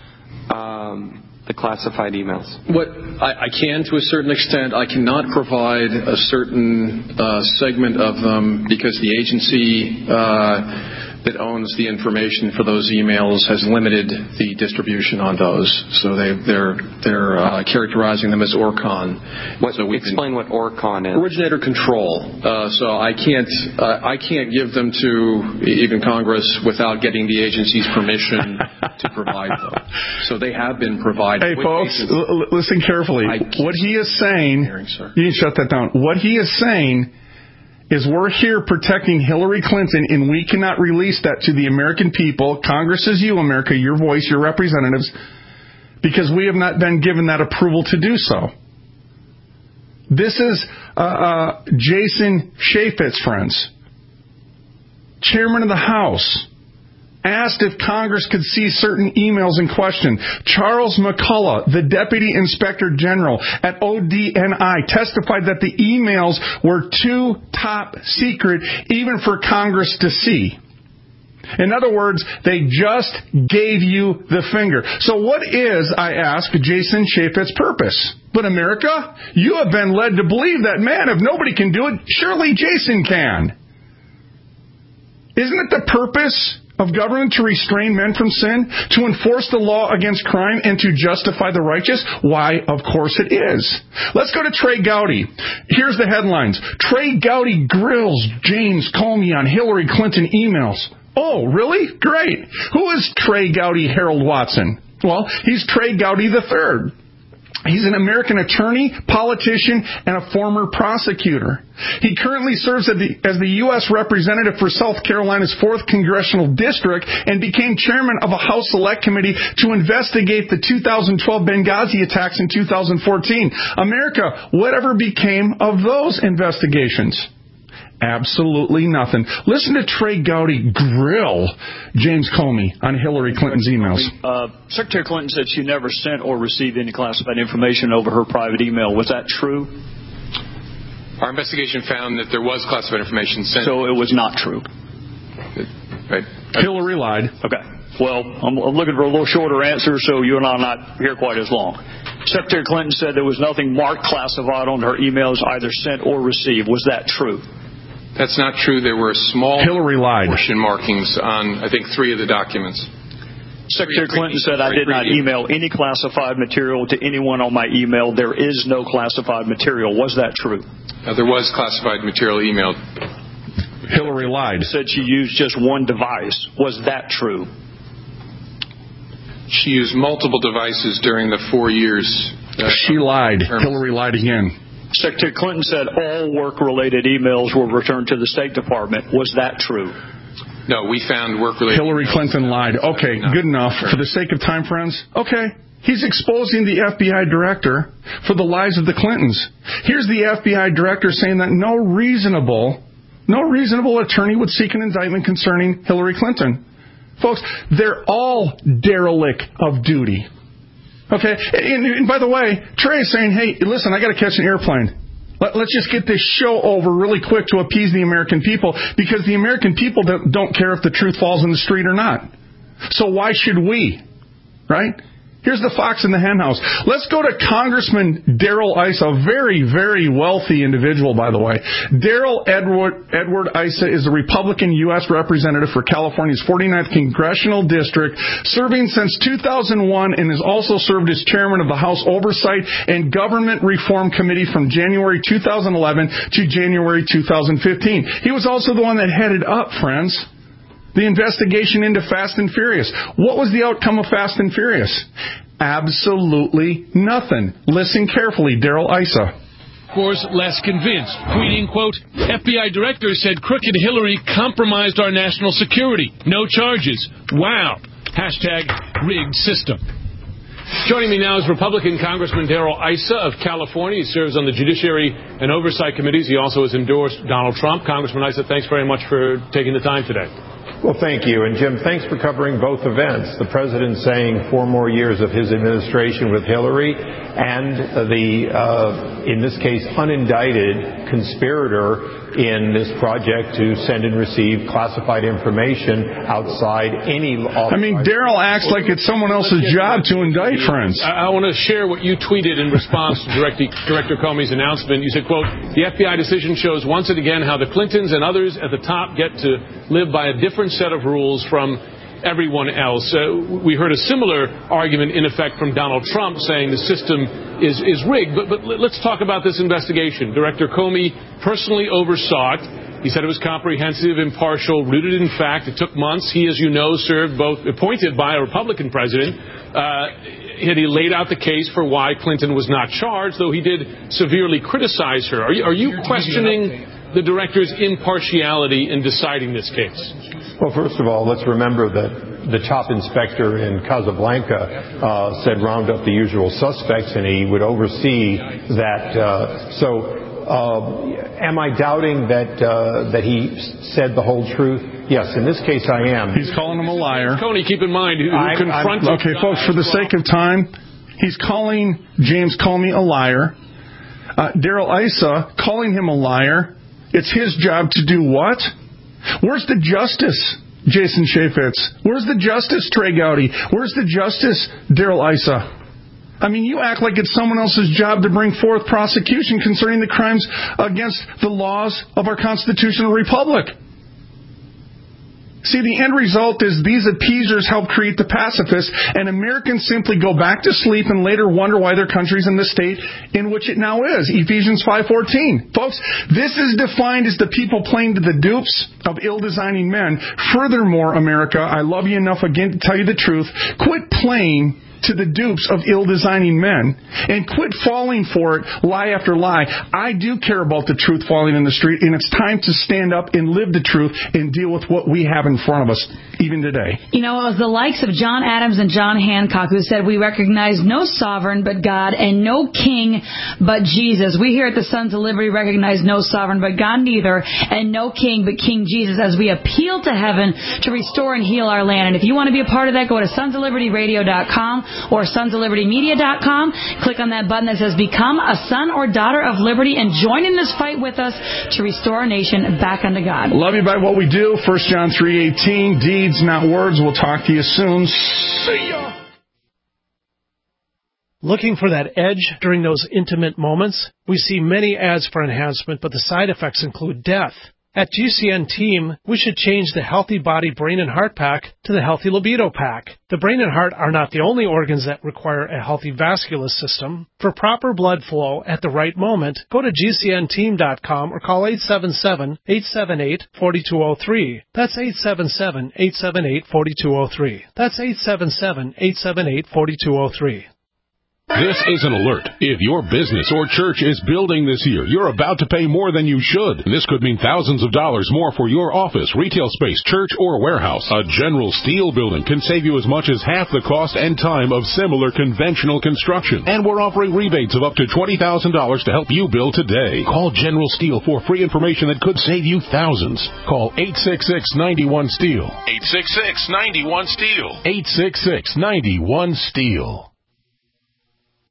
um, the classified emails. What I, I can, to a certain extent, I cannot provide a certain uh, segment of them because the agency uh, that owns the information for those emails has limited the distribution on those. So they, they're they're uh, characterizing them as ORCON. What, so explain what ORCON is. Originator control. Uh, so I can't uh, I can't give them to even Congress without getting the agency's permission to provide them. So they have been provided. Hey, folks, l- listen carefully. What he is saying, hearing, you can shut that down. What he is saying is we're here protecting Hillary Clinton, and we cannot release that to the American people. Congress is you, America, your voice, your representatives, because we have not been given that approval to do so. This is uh, uh, Jason Chaffetz, friends, chairman of the House, asked if Congress could see certain emails in question. Charles McCullough, the Deputy Inspector General at O D N I, testified that the emails were too top secret even for Congress to see. In other words, they just gave you the finger. So what is, I ask, Jason Chaffetz's purpose? But America, you have been led to believe that, man, if nobody can do it, surely Jason can. Isn't it the purpose of government to restrain men from sin, to enforce the law against crime, and to justify the righteous? Why, of course it is. Let's go to Trey Gowdy. Here's the headlines. Trey Gowdy grills James Comey on Hillary Clinton emails. Oh, really? Great. Who is Trey Gowdy Harold Watson? Well, he's Trey Gowdy the third. He's an American attorney, politician, and a former prosecutor. He currently serves as the, as the U S representative for South Carolina's fourth Congressional District and became chairman of a House Select Committee to investigate the two thousand twelve Benghazi attacks in two thousand fourteen. America, whatever became of those investigations? Absolutely nothing. Listen to Trey Gowdy grill James Comey on Hillary Clinton's emails. Uh, Secretary Clinton said she never sent or received any classified information over her private email. Was that true? Our investigation found that there was classified information sent. So it was not true. Right. Hillary lied. Okay. Well, I'm, I'm looking for a little shorter answer so you and I are not here quite as long. Secretary Clinton said there was nothing marked classified on her emails either sent or received. Was that true? That's not true. There were small Hillary lied. portion markings on, I think, three of the documents. Secretary Clinton said, I did not email any classified material to anyone on my email. There is no classified material. Was that true? Uh, there was classified material emailed. Hillary lied. Said she used just one device. Was that true? She used multiple devices during the four years. Uh, she lied. Term. Hillary lied again. Secretary Clinton said all work-related emails were returned to the State Department. Was that true? No, we found work-related Hillary emails. Clinton lied. Okay, good enough. For the sake of time, friends. Okay. He's exposing the F B I director for the lies of the Clintons. Here's the F B I director saying that no reasonable, no reasonable attorney would seek an indictment concerning Hillary Clinton. Folks, they're all derelict of duty. Okay, and, and by the way, Trey is saying, hey, listen, I got to catch an airplane. Let, let's just get this show over really quick to appease the American people, because the American people don't, don't care if the truth falls in the street or not. So why should we? Right? Here's the fox in the hen house. Let's go to Congressman Darrell Issa, a very, very wealthy individual, by the way. Darrell Edward, Edward Issa is a Republican U S representative for California's forty-ninth Congressional District, serving since two thousand one, and has also served as chairman of the House Oversight and Government Reform Committee from January two thousand eleven to January two thousand fifteen. He was also the one that headed up, friends, the investigation into Fast and Furious. What was the outcome of Fast and Furious? Absolutely nothing. Listen carefully, Darrell Issa. Of course, less convinced. Tweeting, quote, F B I director said crooked Hillary compromised our national security. No charges. Wow. Hashtag rigged system. Joining me now is Republican Congressman Darrell Issa of California. He serves on the Judiciary and Oversight Committees. He also has endorsed Donald Trump. Congressman Issa, thanks very much for taking the time today. Well, thank you. And, Jim, thanks for covering both events. The president saying four more years of his administration with Hillary, and the, uh, in this case, unindicted conspirator in this project to send and receive classified information outside any law. I mean, Darrell acts like it's someone else's job to indict, friends. I, I want to share what you tweeted in response to Director, Director Comey's announcement. You said, quote, the F B I decision shows once and again how the Clintons and others at the top get to live by a different set of rules from everyone else. Uh, we heard a similar argument, in effect, from Donald Trump saying the system is, is rigged. But, but let's talk about this investigation. Director Comey personally oversaw it. He said it was comprehensive, impartial, rooted in fact. It took months. He, as you know, served both appointed by a Republican president. Uh, he laid out the case for why Clinton was not charged, though he did severely criticize her. Are you, are you questioning the director's impartiality in deciding this case? Well, first of all, let's remember that the top inspector in Casablanca uh, said round up the usual suspects, and he would oversee that. Uh, so uh, am I doubting that uh, that he said the whole truth? Yes, in this case I am. He's calling him a liar. Coney, keep in mind, who, who I'm, confronted... I'm, okay, folks, for the sake of time, he's calling James Comey a liar. Uh, Darrell Issa calling him a liar. It's his job to do what? Where's the justice, Jason Chaffetz? Where's the justice, Trey Gowdy? Where's the justice, Darrell Issa? I mean, you act like it's someone else's job to bring forth prosecution concerning the crimes against the laws of our constitutional republic. See, the end result is these appeasers help create the pacifists, and Americans simply go back to sleep and later wonder why their country's in the state in which it now is. Ephesians five fourteen. Folks, this is defined as the people playing to the dupes of ill-designing men. Furthermore, America, I love you enough again to tell you the truth. Quit playing to the dupes of ill-designing men, and quit falling for it lie after lie. I do care about the truth falling in the street, and it's time to stand up and live the truth and deal with what we have in front of us, even today. You know, it was the likes of John Adams and John Hancock who said we recognize no sovereign but God and no king but Jesus. We here at the Sons of Liberty recognize no sovereign but God neither, and no king but King Jesus, as we appeal to heaven to restore and heal our land. And if you want to be a part of that, go to sons of liberty radio dot com or sons of liberty media dot com. Click on that button that says Become a Son or Daughter of Liberty and join in this fight with us to restore our nation back unto God. Love you by what we do. First John three eighteen, deeds, not words. We'll talk to you soon. See ya. Looking for that edge during those intimate moments? We see many ads for enhancement, but the side effects include death. At G C N Team, we should change the Healthy Body, Brain, and Heart Pack to the Healthy Libido Pack. The brain and heart are not the only organs that require a healthy vascular system. For proper blood flow at the right moment, go to G C N team dot com or call eight seven seven, eight seven eight, four two zero three. That's eight seven seven, eight seven eight, four two zero three. That's eight seven seven, eight seven eight, four two zero three. This is an alert. If your business or church is building this year, you're about to pay more than you should. This could mean thousands of dollars more for your office, retail space, church, or warehouse. A General Steel building can save you as much as half the cost and time of similar conventional construction. And we're offering rebates of up to twenty thousand dollars to help you build today. Call General Steel for free information that could save you thousands. Call eight six six, nine one, STEEL. eight six six, nine one, STEEL. eight six six, nine one, STEEL.